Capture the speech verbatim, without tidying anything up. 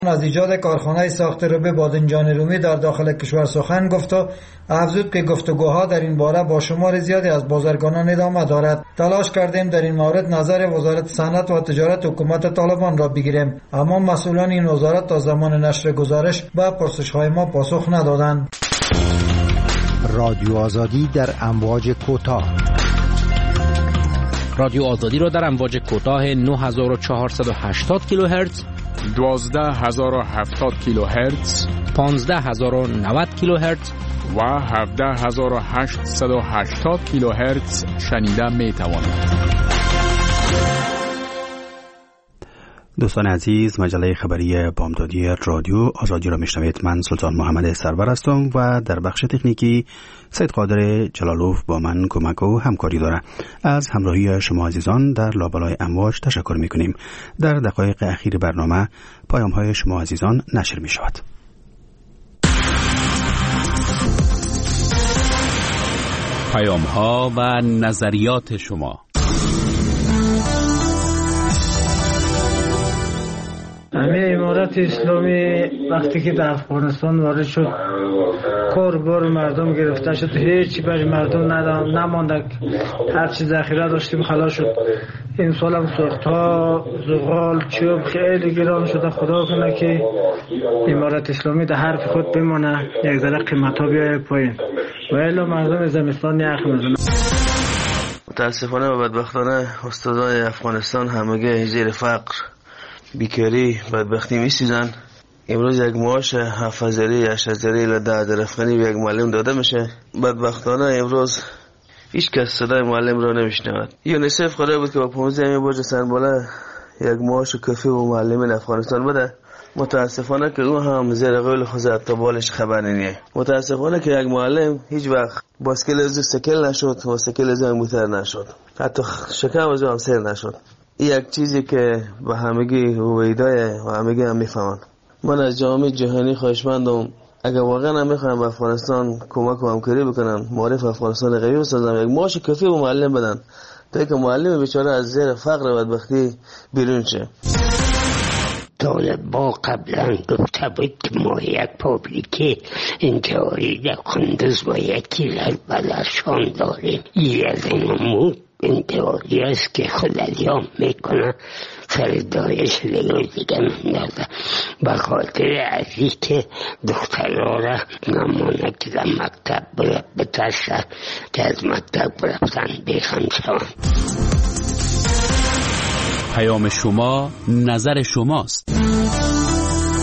از ایجاد کارخانه ساخت روبه بادنجان رومی در داخل کشور سخن گفت و افزود که گفتگوها در این باره با شمار زیادی از بازرگانان ادامه دارد. تلاش کردیم در این مورد نظر وزارت صنعت و تجارت حکومت طالبان را بگیریم، اما مسئولان این وزارت تا زمان نشر گزارش به پرسش‌های ما پاسخ ندادند. رادیو آزادی در امواج کوتاه. رادیو آزادی را در امواج کوتاه نه هزار و چهارصد و هشتاد کیلوهرتز، دوازده هزار و هفتاد کیلوهرتز، پانزده هزار و نود کیلوهرتز و هفده هزار و هشتصد و هشتاد کیلوهرتز شنیده می توانید. دوستان عزیز، مجله خبری بامدادی رادیو آزادی را میشنوید. من سلطان محمد سرور هستم و در بخش تکنیکی سید قادر جلالوف با من کمک و همکاری داره. از همراهی شما عزیزان در لابلای امواج تشکر میکنیم. در دقایق اخیر برنامه پیام های شما عزیزان نشر می شود. پیام ها و نظریات شما. همه امارت اسلامی وقتی که در افغانستان وارد شد کار بار مردم گرفته شد، هیچی برای مردم نمانده، هر چی ذخیره داشتیم خلاص شد. این سال هم سوخت‌ها، زغال، چوب خیلی گران شده. خدا کنه که امارت اسلامی در حرف خود بمانه، یک ذره قیمت‌ها بیایه پایین و الا مردم زمستان یخ میزنه. متاسفانه و بدبختانه استادان افغانستان همگی زیر فقر، بیکاری، بدبختی میسوزن. امروز یک معاش هفت هزاری، هشت هزاری الی ده هزار افغانی به یک معلم داده میشه. بدبختانه امروز هیچ کس صدای معلم را نمیشنود. یونیسف قرار بود که با پانزده برج سنباله یک معاش کافی به معلمین افغانستان بده. متاسفانه که اون هم زیر قول خود تا بالش خبر نیه. متاسفانه که یک معلم هیچ وقت باسکل از سکل نشد و سکل از موتر نشد، حتی شکم از هم سر نشد. یک چیزی که به همگی هویدای و همگی هم میفهمن. من از جامعه جهانی خواهشمندم اگر واقعا هم میخوایم به افغانستان کمک و همکاری بکنن، معرف افغانستان قوی بسازن، یک معاش کافی به معلم بدن تا که معلم بیچاره از زیر فقر و بدبختی بیرون شه. طالبان قبلا گفته بود که ما یک پابلیک انتحاری در قندوز با یکی لربلرشان داریم. این از این انتحاری است که خود الیام میکنه، فردایش لیو دیگه مندازه. به خاطر ازی که دخترها را نمانه که در مکتب برد بترسه که از مکتب برفتن بیخم شوند. پیام شما، نظر شماست.